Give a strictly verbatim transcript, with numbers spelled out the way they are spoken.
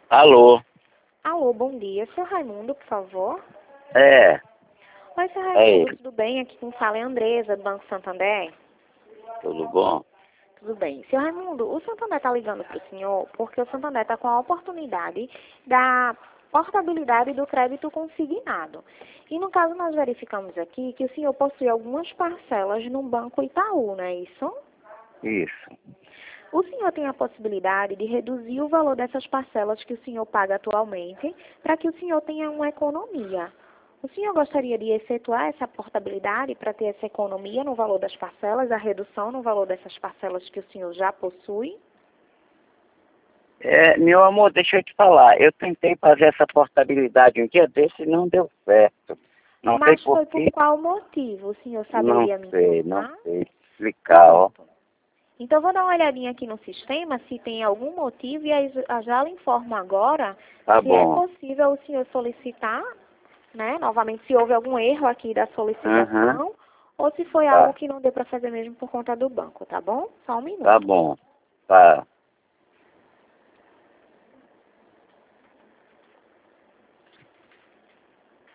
Alô? Alô, bom dia. Seu Raimundo, por favor. É, Oi, seu é Raimundo, ele. tudo bem? Aqui quem fala é a Andresa, do Banco Santander. Tudo bom? Tudo bem. Seu Raimundo, o Santander está ligando para o senhor porque o Santander está com a oportunidade da portabilidade do crédito consignado. E no caso nós verificamos aqui que o senhor possui algumas parcelas no Banco Itaú, não é isso? Isso. O senhor tem a possibilidade de reduzir o valor dessas parcelas que o senhor paga atualmente para que o senhor tenha uma economia. O senhor gostaria de efetuar essa portabilidade para ter essa economia no valor das parcelas, a redução no valor dessas parcelas que o senhor já possui? É, meu amor, deixa eu te falar. Eu tentei fazer essa portabilidade um dia desse e não deu certo. Não sei Mas por foi por quê. qual motivo? O senhor Não saberia me sei, não informar? sei explicar, ó. Pronto. Então, vou dar uma olhadinha aqui no sistema, se tem algum motivo, e aí já já lhe informo agora Tá se é bom. possível o senhor solicitar, né, novamente, se houve algum erro aqui da Aham, solicitação, ou se foi algo tá. que não deu para fazer mesmo por conta do banco, tá bom? Só um Tá minuto. bom. Tá.